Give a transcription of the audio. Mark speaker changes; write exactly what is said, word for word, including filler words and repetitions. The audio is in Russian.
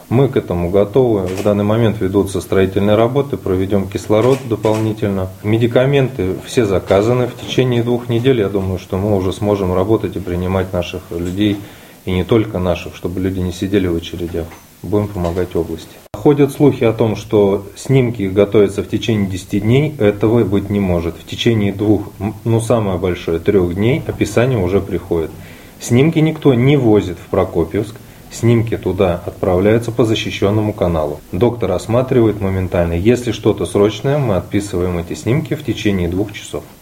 Speaker 1: Мы к этому готовы. В данный момент ведутся строительные работы, проведем кислород дополнительно. Медикаменты все заказаны. В течение двух недель, я думаю, что мы уже сможем работать и принимать наших людей, и не только наших, чтобы люди не сидели в очередях. Будем помогать области. Ходят слухи о том, что снимки готовятся в течение десяти дней. Этого быть не может. В течение двух, ну самое большое, трех дней описание уже приходит. Снимки никто не возит в Прокопьевск. Снимки туда отправляются по защищенному каналу. Доктор осматривает моментально. Если что-то срочное, мы отписываем эти снимки в течение двух часов.